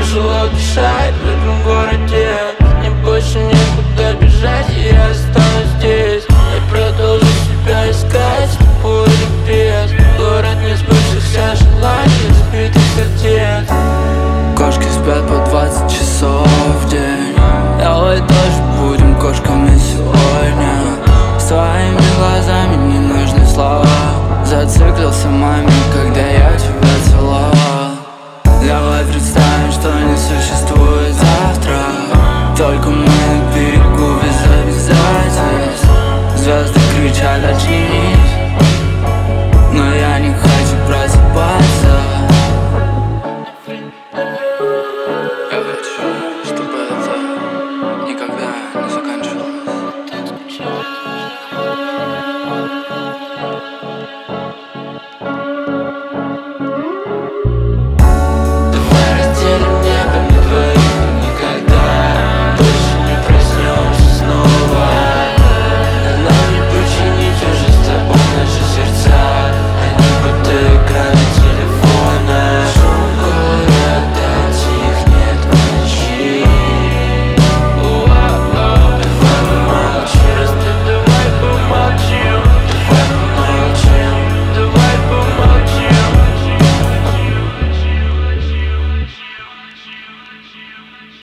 тяжело дышать в этом городе. Мне больше некуда бежать, и я останусь здесь. Я продолжу себя искать, с тобой или без. Город несбывшихся желаний, разбитых сердец. Кошки спят по 20 часов в день. Давай тоже будем кошками сегодня. С твоими глазами не нужны слова. Зациклился момент, когда я тебя целовал. Давай представим, что не существует.